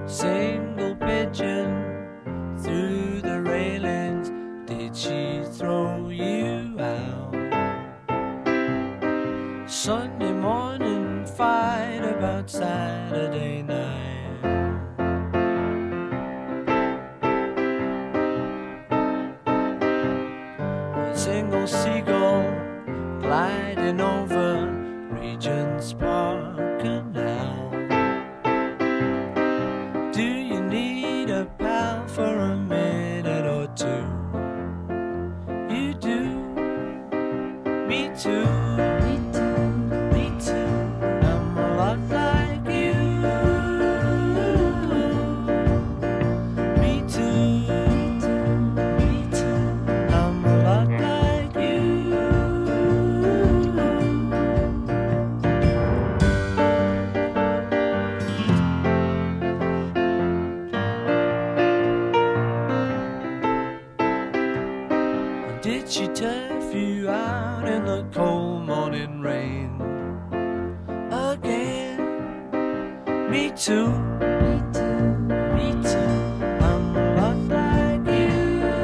Single pigeon through the railings, did she throw you out? Sunday morning fight about Saturday night. A single seagull gliding over Regent's Park Canal. Do you need a pal for a minute or two? You do. Me too. Me too. Me too. I'm a lot like you. Me too. Me too. I'm a lot like you. Did she turf you out in the cold morning rain again? Me too. Me too. Me too. I'm a lot like you.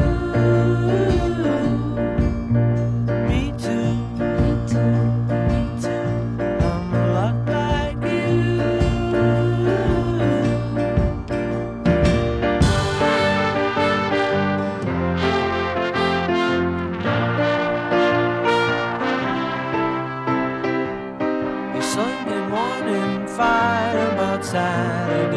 Me too. Me too. Me too. I'm a lot like you. Sunday morning fight about Saturday